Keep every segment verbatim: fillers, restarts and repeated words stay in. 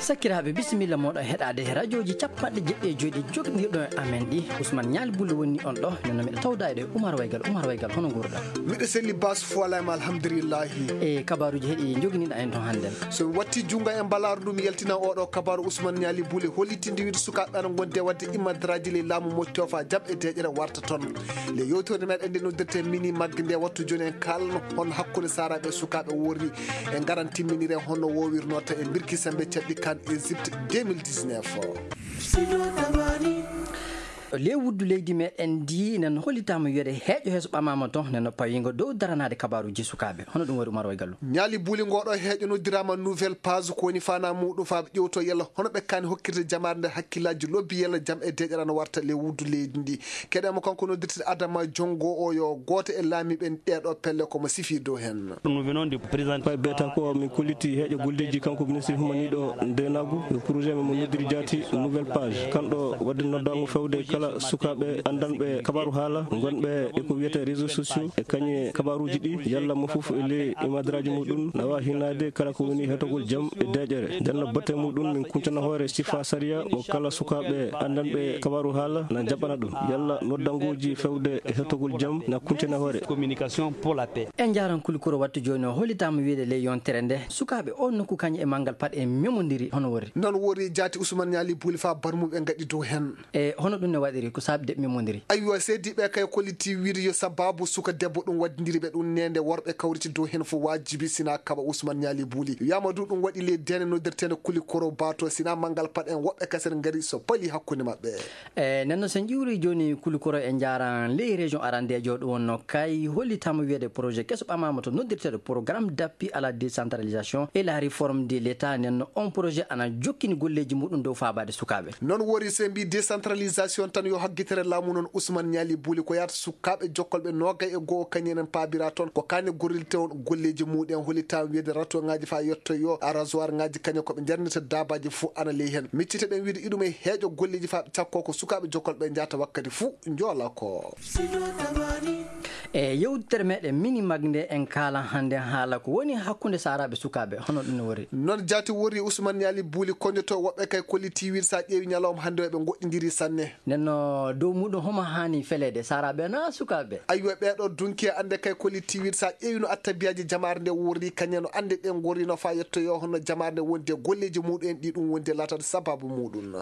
Sakiraaɓe bisimilla moɗo heɗade radioji capanɗe jeɗɗi e joyɗi jogdirɗo amen ɗi Ousmane Niali Bouli woni on ɗo nonno miɗo tawda e Oumar Waygal Oumar Waygal hono gurɗa miɗo selli bas foalama alhamdulillahi e kabaruji heeɗi joginiɗa en ton hande so watti junga en balaru ɗum yaltina oɗo kabaru Ousmane Niali Bouli hollitinde wiide sukaɓe ana gonde wadde immandiraji le laamu moccofa jaɓɓe deƴƴere warta toon le yewtorde meɗen nde noddirte mini maggue nde wattu joni en kalno on hakkude saraɓe e sukaɓe worri e garan timminire honno wowirnota e birki sembe caɗɗi kan Égypte deux mille dix-neuf. lewuddu leydi meɗen ndi nen hollitama wiyede heeƴo heeso ɓamama ton neno pawingo dow daranade kabaruji sukaɓe hono ɗum waɗi Oumar Waygallu Niali Bouli ngoɗo heeƴo noddirama nouvelle page ko woni fana muɗum faaɓe ƴewto yalla hono ɓe kani hokkirde jamare nde hakkillaji lobbi yalla jaam e deƴƴere no warta lewuddu leydi ndi keɗema kanko noddirte Adama Diongo o yo goto e laamiɓe ɗeɗo pelle komo sifi dow hen ɗum noon di président pay beta ko min kolliti heeƴo golleji kanko ministre humaniɗo ndenagu projet mo noddiri jaati nouvelle page kanɗo wadde noddago fewde kala sukaɓe andanɓe kabaru haala gonɓe eko wiyete réseaux sociaux e kañe kabaruji ɗi yalla mo foof e ley imadiraji muɗum nawa hinade kala ko woni hetogol jaam e deƴƴere ndenno batte muɗum min kuntana hoore sifa saria mo kala sukaɓe andanɓe kabaru haala na jaɓana ɗum yalla noddangoji fewde e hetogol jaam na kuntana hoore communication pour la paix en jaran kulikoro wattu joni o hollitama wiide ley yontere nde sukaɓe on nokku kañe e manggal pat e memodiri hono wori non wori jaati Ousmane Niali Bouli fa barmuɓe gaɗi dow hen e hono ɗum ne waɗiri ko sabde memodiri aywa seediɓe kay kolliti wiide yo sababu suka debbo ɗum waddidiri ɓe ɗum nende worɓe kawriti dow hen fo wajibi sina kaɓa Ousmane Niali Bouli yamadou ɗum waɗi le dene noddirtede kulikoro bato sina manggal pat en woɓɓe kasen gaari so paali hakkude mabɓe e nenno sen ƴiwri joni kulikoro e jaran ley région arandejo ɗum wonno kay hollitama wiyede projet kesso ɓamama to noddirtede programme d'appui à la décentralisation et la réforme de l'état nenno on projet ana jokkini golleji muɗum dow fabade sukaɓe non wori se mbi décentralisation tan yo hagguitere laamu noon Ousmane Niali Bouli ko yata sukaɓe jokkolɓe nogay e goho kañenen paabira toon ko kane gorrilte on golleji muɗum hollitama wiyede rato ngaji fa yetto yo arrasoir ngaji kañe koɓe jernita dabaji fou ana ley hen miccite ɗen wiide iɗum e heeƴo golleji fa cakko ko sukaɓe jokkolɓe jata wakkati fou joola ko e yewtere meɗen mini magde en kala hande haala ko woni hakkude saraɓe sukaɓe hono ɗum ne wori non jaati wori Ousmane Niali Bouli koñoto woɓɓe kay kolliti wiide sa ƴeewi ñalawma hande ɓe goɗɗidiri sanne nenno dow muɗum homo hani felede saraɓe na sukaɓe aywa ɓeɗo dunki ande kay kolliti wiide sa ƴeewi no attabiyaji jamare nde worri kañen no ande ɗen gorrino fa yetto yo hono jamare nde wonde golleji muɗum en ɗi ɗum wonde latade sababu muɗum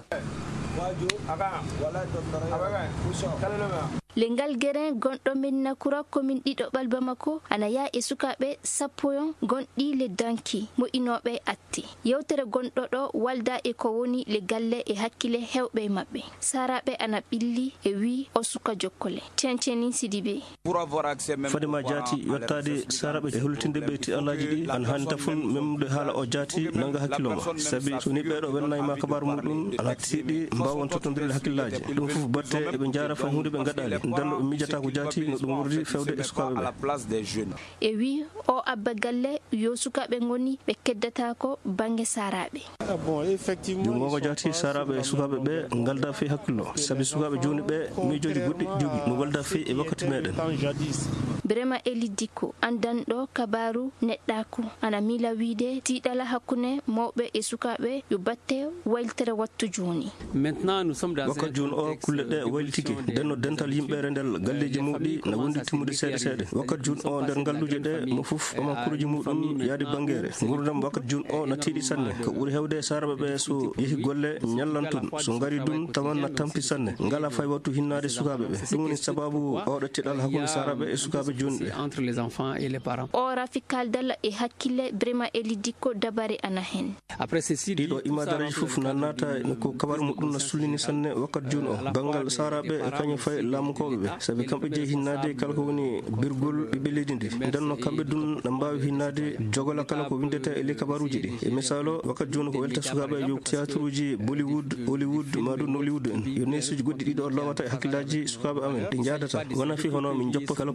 lengal guérin gonɗo Médina Koura commune ɗiɗoɓal Bamako ana yaa e sukaɓe sappoyon gonɗi le danki mo inoɓe atti yewtere gonɗo ɗo walda e ko woni le galle e hakkille hewɓe mabɓe saraɓe ana ɓilli e wi o suka jokkole Tiantieni Sidibé fadima jaati yottade saraɓe e holtindeɓe ti alaji ɗi an hani tafun memde haala o jaati nanga hakkilloma saabi so ni ɓeɗo wennayma kabaru muɗum ala tiiɗi mbawon tottodirde hakkillaji ɗum foof batte eɓe jara fay hunde ɓe gaɗali ndenno ɓe mijata ko jaati no ɗum wurdi fewde e sukaɓe ɓe e wi o abba galle yo sukaɓe goni ɓe keddata ko banggue saraɓe jungongo jaati saraɓe e sukaɓe ɓe galda fe hakkillo saabi sukaɓe joni ɓe miijoji goɗɗi jogui no walda fe e wakkati meɗen Birama Eli Dikko andanɗo kabaru neɗɗaku ana mila wiide tiɗala hakkude mawɓe e sukaɓe yo batte wayltere wattu joni wakkati joni o kulle ɗe waylitiki ndenno dental yimɓe rendel galleji muɗi na wondi timmude seeɗa seeɗa wakkati joni o nder ngalluje ɗe mo foof oman kuroji muɗum yaade banguere gurdam wakkati joni o na tiiɗi sanne ko ɓuuri hewde saraɓe ɓe so yeehi golle ñallantun so gari dum tawan na tampi sanne ngala fay wattu hinnade sukaɓe ɓe ɗum woni sababu oɗo tiɗal hakkude saraɓe e sukaɓe joni ɓe o rafi kaldal e hakkille Birama Eli Dikko dabare ana hen ɗiɗo imadaraji foof na nata ko kabaru muɗum na sullini sanne wakkati joni o banggal saraɓe e kañum fay laamukoɓe ɓe saabi kamɓe jeeyi hinnade kala ko woni birgol ɓiɓɓe leydi ndi ndenno kamɓe dun na mbawi hinnade jogola kala ko windete e ley kabaruji ɗi e misal o wakkati joni ko welta sukaɓe yo théâtre uji Bollywood Hollywood maɗum Nollywood en yo nesuji goɗɗi ɗiɗo lowata e hakkillaji sukaɓe amen ɗi jadata wona fi hono min joppa kala ko iwrata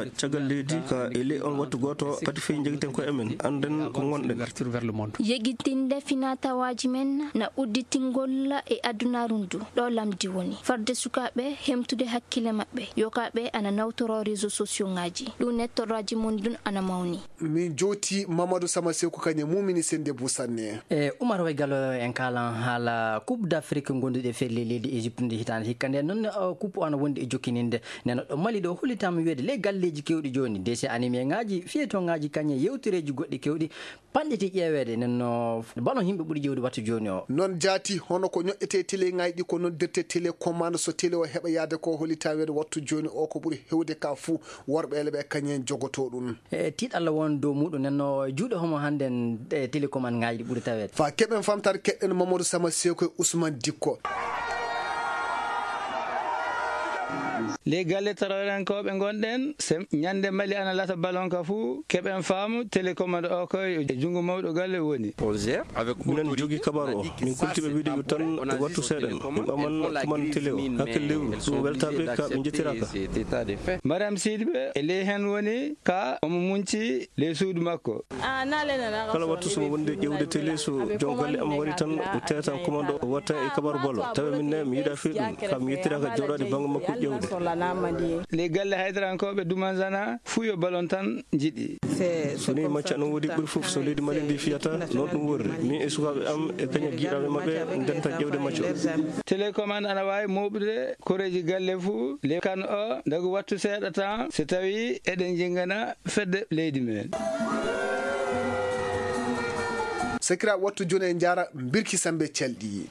ha caggal leydi ka ele on wattu goto pati fe jegiten ko emen anden ko gonɗen yegitinde finatawaji men na udditingol e adunaru ndu ɗo lamdi woni farde sukaɓe hemtude hakkille maɓɓe yokaɓe ana nawtoro réseau sociaux ngaji ɗum nettoroji mum dun ana mawni min joti Mamadou Sama Sekou kanye mumini sende busanne e Oumar Way Gallo en kalan hala coupe d'Afrique gondude felle leydi Égypte nde hitande hikkande non coupe on wonde e jokkininde neno ɗo Mali ɗo hulitama wiide le galleji kewɗi joni décé animé ngaji fieto ngaji kanye yewtireji goɗɗi kewɗi panditi ƴeewede nenno ballon himɓe ɓuuri jewdi wattu joni o non jaati hono ko ñoƴƴete télé ngaji ɗi ko noddirte télécommande so télé o heɓa yaade ko holitawede wattu joni o ko ɓuuri hewde ka fuu worɓe ele ɓe kañen jogoto ɗum e tiiɗalla won dow muɗum nenno juuɗe homo hande e télécommande ngaji ɗi ɓuuri tawede fa keɓen famtare keɗɗen Mamadou Sama Sekou e Ousmane Dikko les galle tarorankoɓe gonɗen se ñande Mali ana lata ballon ka fuu keɓen faamu télécommande o koye e jungo mawɗo galle woni minen jogui kabaru o min kultiɓe wiide yo tan wattu seeɗen min ɓaman commande télé o hakkille lewru ɗum weltaɓe ka ɓe jettiraka Mariame Sidy ɓe e ley hen woni ka omo munci ley suudu makko kala wattu somo wonde ƴewde télé so joom galle am wari tan tetan commande o watta e kabaru ballo tawa minne mi yiiɗa fiɗum ka mi yettiraka jawɗade banggue makko ƴewde les galle haydarankoɓe dumanzana fuu yo ballon tan jiɗi so ni macca no woodi ɓuuri fof so leydi Mali ndi fiyata noon ɗum worri min e sukaɓe am e kaña guiɗaɓe mabɓe denta ƴewde macca télécommande ana wawi moɓude koreji galle fuu le kan o dago wattu seeɗa tan so tawi eɗen jingana fedde leydi men sakira wattu joni e jara birki sambe calɗi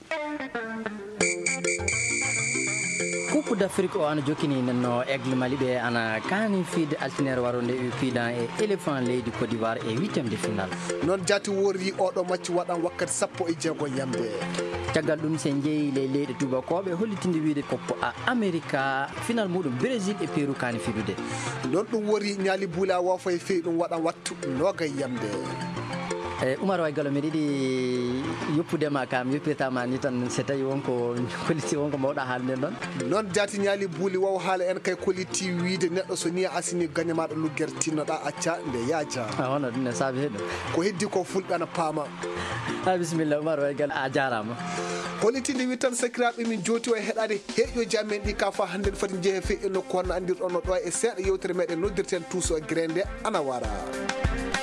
coupe d'Afrique o ana jokkini nenno aigle Mali ɓe ana kani fiide altinaire waronde piidan e éléphant leydi Côte d'Ivoire e huitiéme de finale non jati worri oɗo match waɗan wakkati sappo e jeego yamde caggal ɗum sen jeeyi ley leyɗe tubakoɓe hollitinde wiide koppo a America final muɗum Brésil e Pérou kani fidude non ɗum wori ñaali buula wofo e fewi ɗum waɗan wattu nogay yamde e Oumar Way Gallo mi yiɗi yoppudema kam yoppitama ni tan so tawi wonko koliti wonko mawɗa haalde noon noon jaati ñaali buuli waw haala en kay koliti wiide neɗɗo so ni a asini gagne maɗa luggere tinnoɗa acca nde yaaja hono ɗum ne saabi heɗo ko heddi ko fulɓe ana paama a bisimilla Oumar Way Gallo a jarama holitinde wi tan sakiraɓe min joti o e heɗade heƴoji amen ɗi ka fa hande foti jeehe fe e nokku honno andirɗon no ɗo e seeɗa yewtere meɗen noddirten tuuso e grende ana wara